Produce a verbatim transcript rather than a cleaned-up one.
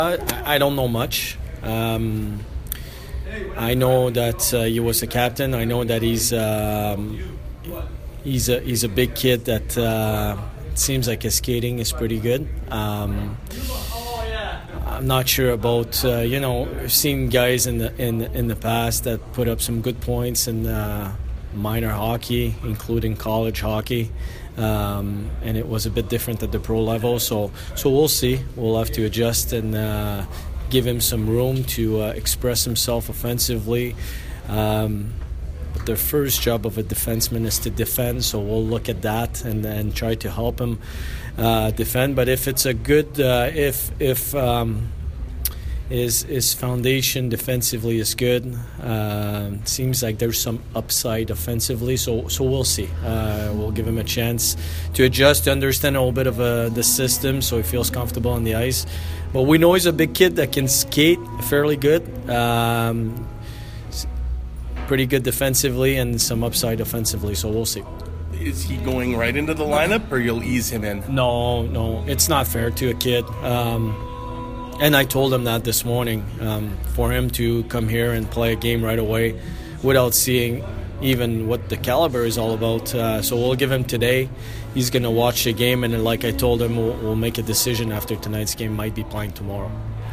I, I don't know much. Um, I know that uh, he was a captain. I know that he's um, he's a he's a big kid that uh, seems like his skating is pretty good. Um, I'm not sure about uh, you know I've seen guys in the in in the past that put up some good points in uh, minor hockey, including college hockey. Um, and it was a bit different at the pro level, so so we'll see. We'll have to adjust and uh, give him some room to uh, express himself offensively. Um, but the first job of a defenseman is to defend, so we'll look at that and then try to help him uh, defend. But if it's a good, uh, if if um, his his foundation defensively is good, uh, seems like there's some upside offensively. So so we'll see. Uh, we'll give him a chance to adjust, to understand a little bit of uh, the system, so he feels comfortable on the ice. But we know he's a big kid that can skate fairly good, um, pretty good defensively, and some upside offensively. So we'll see. Is he going right into the lineup, or you'll ease him in? No, no, it's not fair to a kid. Um, And I told him that this morning, um, for him to come here and play a game right away without seeing even what the caliber is all about. Uh, so we'll give him today. He's going to watch the game, and like I told him, we'll, we'll make a decision after tonight's game, might be playing tomorrow.